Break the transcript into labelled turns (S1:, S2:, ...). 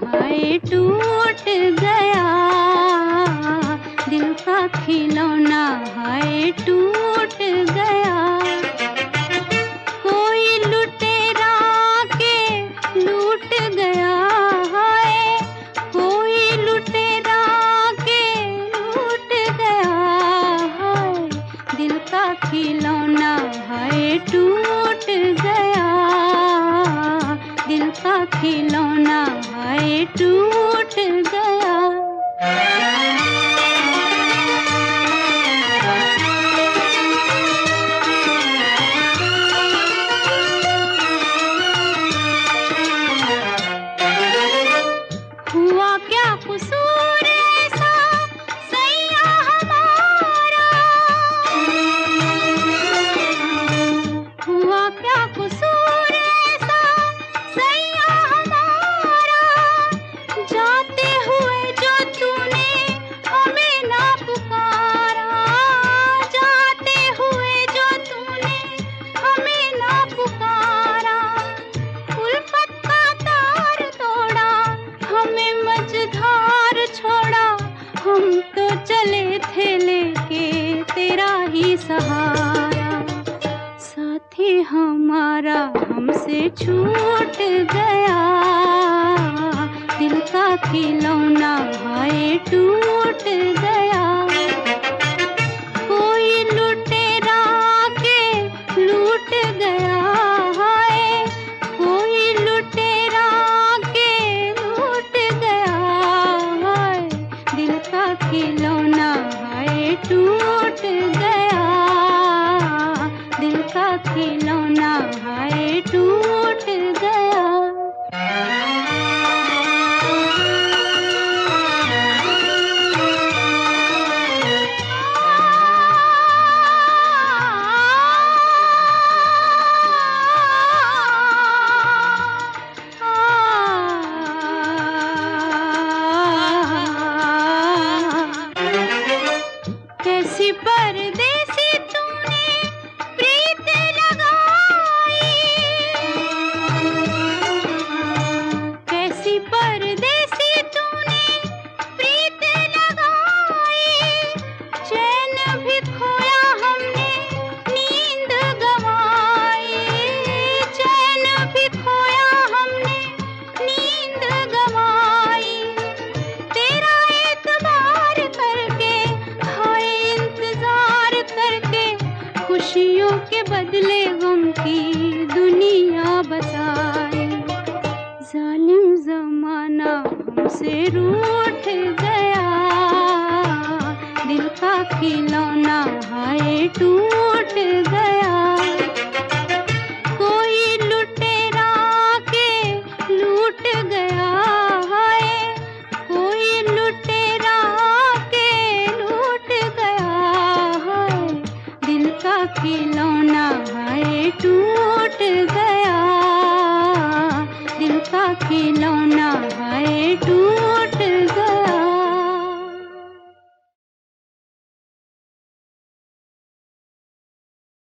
S1: हाय टूट गया, दिल का खिलौना हाय टूट गया। कोई लुटेरा के लूट गया हाय, कोई लुटेरा के लूट गया हाय, दिल का खिलौना हाय टूट गया, दिल का खिलौना हाय टूट गया। हुआ क्या कसूर ऐसा सैया हमारा, हुआ क्या कसूर ऐसा सैया हमारा, जाते हुए जो तूने हमें ना पुकारा, जाते हुए जो तूने हमें ना पुकारा। उल्फत का तार तोड़ा, हमें मझधार छोड़ा, हम तो चले थे लेके तेरा ही सहारा। साथी हमारा हमसे छूट गया, दिल का खिलौना हाय टूट गया। कोई लुटेरा के लूट गया हाय, कोई लुटेरा के लूट गया हाय, दिल का खिलौना हाय टूट गया, दिल का खिलौना हाय टूट गया। कैसी परदेसी तूने प्रीत लगाई, कैसी परदेसी तूने प्रीत लगाई, चैन भी खोया हमने नींद गंवाई, चैन भी खोया हमने नींद गंवाई। तेरा एतबार करके हाय इंतजार करके, खुशियों के बदले गम की दुनिया बसाई। जालिम जमाना हमसे रूठ गया, दिल का खिलौना